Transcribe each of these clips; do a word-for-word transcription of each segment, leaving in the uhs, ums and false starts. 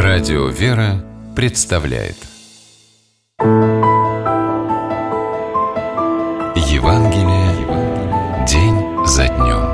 Радио «Вера» представляет Евангелие день за днем.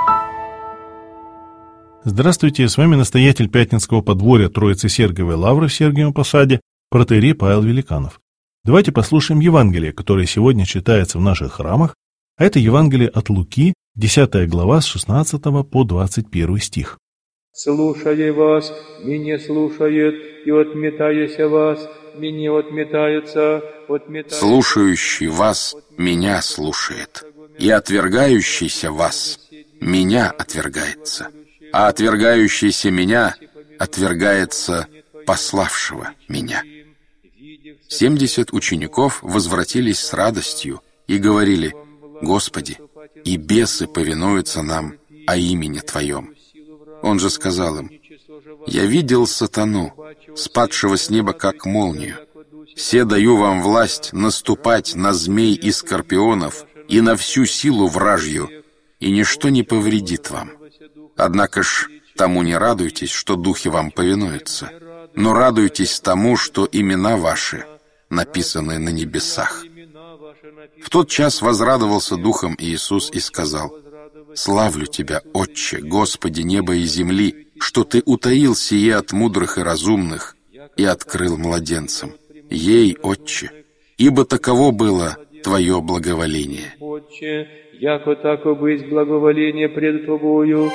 Здравствуйте, с вами настоятель Пятницкого подворья Троицы Сергиевой Лавры в Сергиевом Посаде, протоиерей Павел Великанов. Давайте послушаем Евангелие, которое сегодня читается в наших храмах, а это Евангелие от Луки, десятая глава, с шестнадцатого по двадцать первый стих. «Слушая вас, меня слушает, и отметаяся вас, меня отметается, отметается». «Слушающий вас меня слушает, и отвергающийся вас меня отвергается, а отвергающийся меня отвергается пославшего меня». Семьдесят учеников возвратились с радостью и говорили: «Господи, и бесы повинуются нам о имени Твоем». Он же сказал им: «Я видел сатану, спадшего с неба как молнию. Се даю вам власть наступать на змей и скорпионов и на всю силу вражью, и ничто не повредит вам. Однако ж тому не радуйтесь, что духи вам повинуются, но радуйтесь тому, что имена ваши написаны на небесах». В тот час возрадовался духом Иисус и сказал: «Славлю Тебя, Отче, Господи неба и земли, что Ты утаил сие от мудрых и разумных и открыл младенцам. Ей, Отче, ибо таково было Твое благоволение». «Отче, яко тако быть благоволение пред Тобою».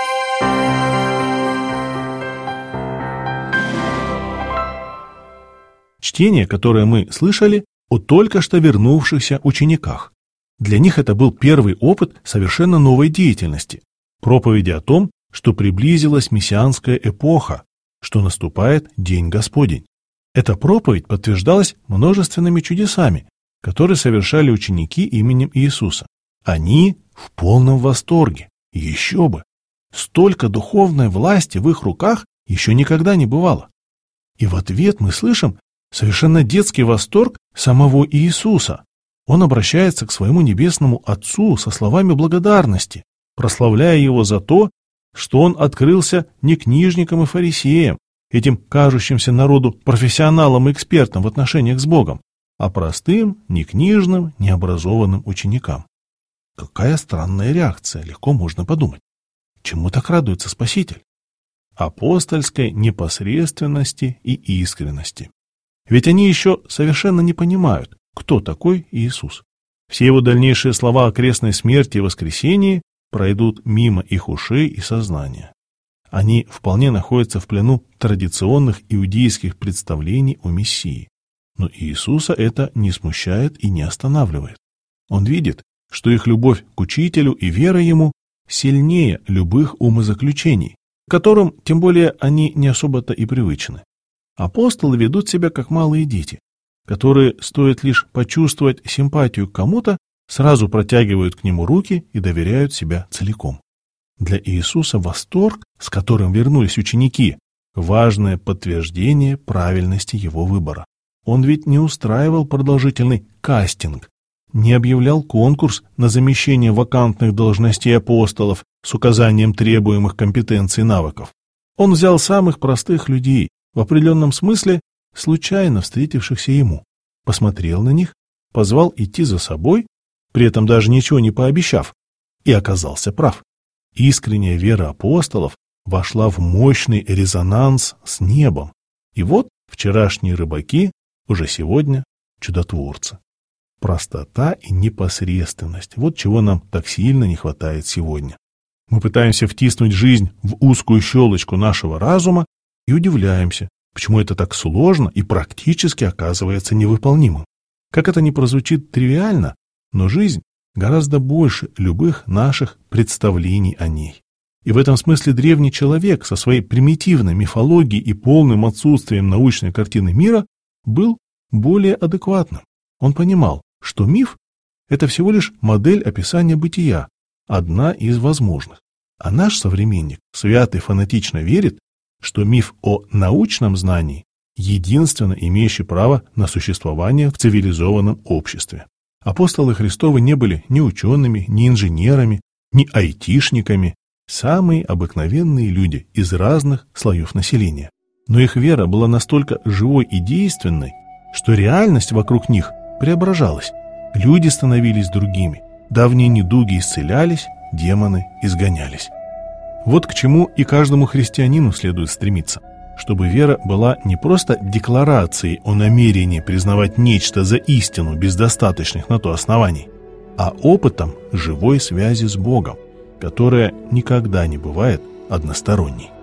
Чтение, которое мы слышали, о только что вернувшихся учениках. Для них это был первый опыт совершенно новой деятельности, проповеди о том, что приблизилась мессианская эпоха, что наступает День Господень. Эта проповедь подтверждалась множественными чудесами, которые совершали ученики именем Иисуса. Они в полном восторге, еще бы! Столько духовной власти в их руках еще никогда не бывало. И в ответ мы слышим совершенно детский восторг самого Иисуса. Он обращается к своему небесному Отцу со словами благодарности, прославляя Его за то, что Он открылся не книжникам и фарисеям, этим кажущимся народу профессионалам и экспертам в отношениях с Богом, а простым, не книжным, необразованным ученикам. Какая странная реакция, легко можно подумать. Чему так радуется Спаситель? Апостольской непосредственности и искренности. Ведь они еще совершенно не понимают, кто такой Иисус. Все его дальнейшие слова о крестной смерти и воскресении пройдут мимо их ушей и сознания. Они вполне находятся в плену традиционных иудейских представлений о Мессии. Но Иисуса это не смущает и не останавливает. Он видит, что их любовь к Учителю и вера Ему сильнее любых умозаключений, к которым, тем более, они не особо-то и привычны. Апостолы ведут себя как малые дети, которые, стоит лишь почувствовать симпатию к кому-то, сразу протягивают к нему руки и доверяют себя целиком. Для Иисуса восторг, с которым вернулись ученики, важное подтверждение правильности его выбора. Он ведь не устраивал продолжительный кастинг, не объявлял конкурс на замещение вакантных должностей апостолов с указанием требуемых компетенций и навыков. Он взял самых простых людей, в определенном смысле случайно встретившихся ему, посмотрел на них, позвал идти за собой, при этом даже ничего не пообещав, и оказался прав. Искренняя вера апостолов вошла в мощный резонанс с небом. И вот вчерашние рыбаки уже сегодня чудотворцы. Простота и непосредственность – вот чего нам так сильно не хватает сегодня. Мы пытаемся втиснуть жизнь в узкую щелочку нашего разума и удивляемся, почему это так сложно и практически оказывается невыполнимым. Как это ни прозвучит тривиально, но жизнь гораздо больше любых наших представлений о ней. И в этом смысле древний человек со своей примитивной мифологией и полным отсутствием научной картины мира был более адекватным. Он понимал, что миф – это всего лишь модель описания бытия, одна из возможных. А наш современник свято и фанатично верит, что миф о научном знании единственно имеющий право на существование в цивилизованном обществе. Апостолы Христовы не были ни учеными, ни инженерами, ни айтишниками, самые обыкновенные люди из разных слоев населения. Но их вера была настолько живой и действенной, что реальность вокруг них преображалась. Люди становились другими, давние недуги исцелялись, демоны изгонялись. Вот к чему и каждому христианину следует стремиться, чтобы вера была не просто декларацией о намерении признавать нечто за истину без достаточных на то оснований, а опытом живой связи с Богом, которая никогда не бывает односторонней.